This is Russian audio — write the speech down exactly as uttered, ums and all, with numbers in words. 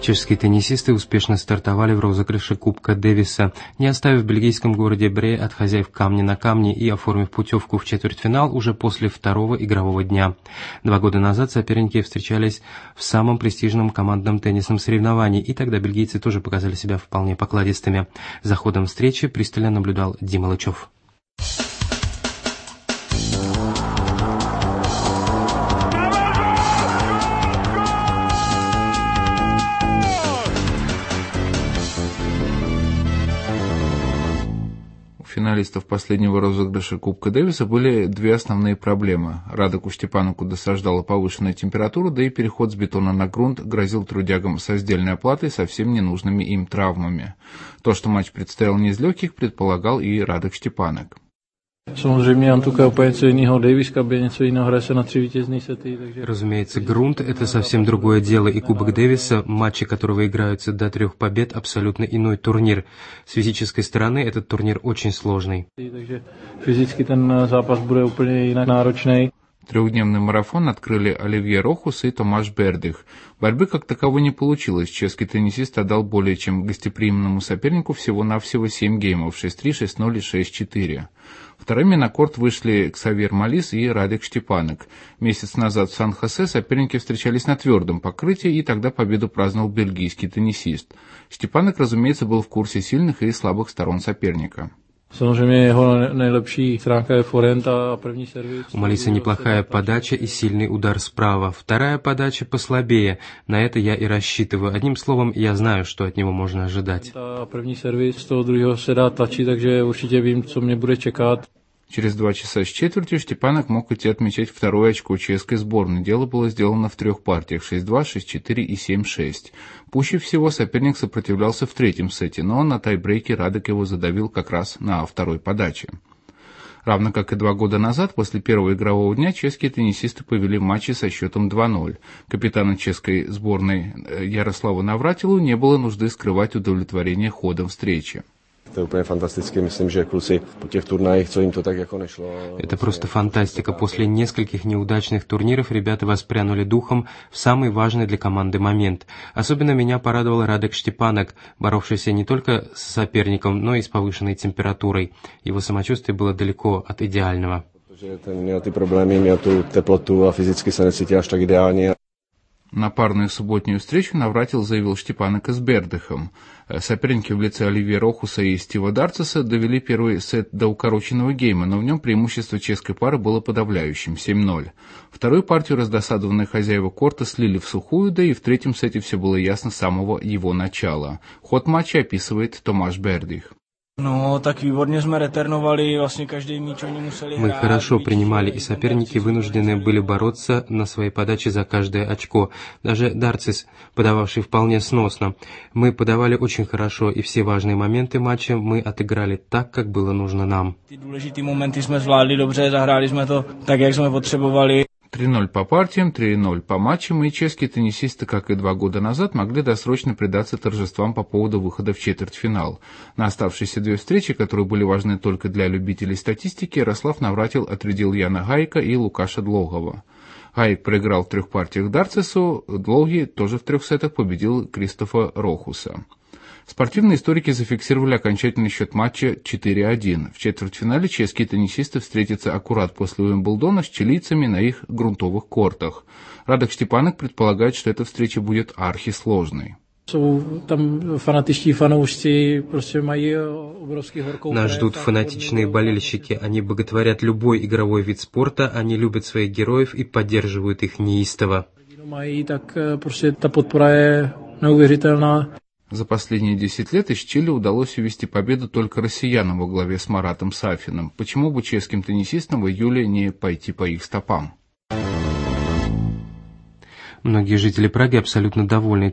Чешские теннисисты успешно стартовали в розыгрыше Кубка Дэвиса, не оставив в бельгийском городе Бре от хозяев камня на камне и оформив путевку в четвертьфинал уже после второго игрового дня. Два года назад соперники встречались в самом престижном командном теннисном соревновании, и тогда бельгийцы тоже показали себя вполне покладистыми. За ходом встречи пристально наблюдал Дима Лычев. У финалистов последнего розыгрыша Кубка Дэвиса были две основные проблемы. Радоку Штепаноку досаждала повышенная температура, да и переход с бетона на грунт грозил трудягам со сдельной оплатой совсем ненужными им травмами. То, что матч предстоял не из легких, предполагал и Радок Штепанок. Разумеется, грунт – это совсем другое дело, и Кубок Дэвиса, матчи которого играются до трех побед, абсолютно иной турнир. С физической стороны этот турнир очень сложный. Трехдневный марафон открыли Оливье Рохус и Томаш Бердых. Борьбы как таковой не получилось. Чешский теннисист отдал более чем гостеприимному сопернику всего-навсего семь геймов – шесть-три, шесть-ноль и шесть-четыре. Вторыми на корт вышли Ксавьер Малис и Радек Штепанок. Месяц назад в Сан-Хосе соперники встречались на твердом покрытии, и тогда победу праздновал бельгийский теннисист. Штепанок, разумеется, был в курсе сильных и слабых сторон соперника. У Малиса неплохая подача и сильный удар справа. Вторая подача послабее. На это я и рассчитываю. Одним словом, я знаю, что от него можно ожидать. Через два часа с четвертью Штепанок мог идти отмечать второе очко чешской сборной. Дело было сделано в трех партиях – шесть-два, шесть-четыре и семь-шесть. Пуще всего соперник сопротивлялся в третьем сете, но на тайбрейке Радек его задавил как раз на второй подаче. Равно как и два года назад, после первого игрового дня, чешские теннисисты повели матчи со счетом два-ноль. Капитана чешской сборной Ярославу Навратилу не было нужды скрывать удовлетворение ходом встречи. Это просто фантастика. После нескольких неудачных турниров ребята воспрянули духом в самый важный для команды момент. Особенно меня порадовал Радек Штепанок, боровшийся не только с соперником, но и с повышенной температурой. Его самочувствие было далеко от идеального. На парную субботнюю встречу Навратил заявил Штепанок с Бердыхом. Соперники в лице Оливье Рохуса и Стива Дарцеса довели первый сет до укороченного гейма, но в нем преимущество чешской пары было подавляющим – семь-ноль. Вторую партию раздосадованные хозяева корта слили в сухую, да и в третьем сете все было ясно с самого его начала. Ход матча описывает Томаш Бердых. No, tak výborně jsme returnovali, vlastně každý míč oni museli Мы хорошо принимали, и соперники вынуждены были бороться на своей подаче за каждое очко. Даже Дарцис, подававший вполне сносно. Мы подавали очень хорошо, и все важные моменты матча мы отыграли так, как было нужно нам. Ty důležitý momenty jsme zvládli dobře, zahráli jsme to tak, jak jsme potřebovali. три-ноль по партиям, три-ноль по матчам, и чешские теннисисты, как и два года назад, могли досрочно предаться торжествам по поводу выхода в четвертьфинал. На оставшиеся две встречи, которые были важны только для любителей статистики, Ярослав Навратил отрядил Яна Гайка и Лукаша Длогова. Гайк проиграл в трех партиях Дарцесу, Длоги тоже в трех сетах победил Кристофа Рохуса. Спортивные историки зафиксировали окончательный счет матча четыре-один. В четвертьфинале чешские теннисисты встретятся аккурат после Уимблдона с чилийцами на их грунтовых кортах. Радек Штепанок предполагает, что эта встреча будет архисложной. Нас ждут фанатичные болельщики. Они боготворят любой игровой вид спорта, они любят своих героев и поддерживают их неистово. За последние десять лет из Чили удалось увести победу только россиянам во главе с Маратом Сафиным. Почему бы чешским теннисистам в июле не пойти по их стопам? Многие жители Праги абсолютно довольны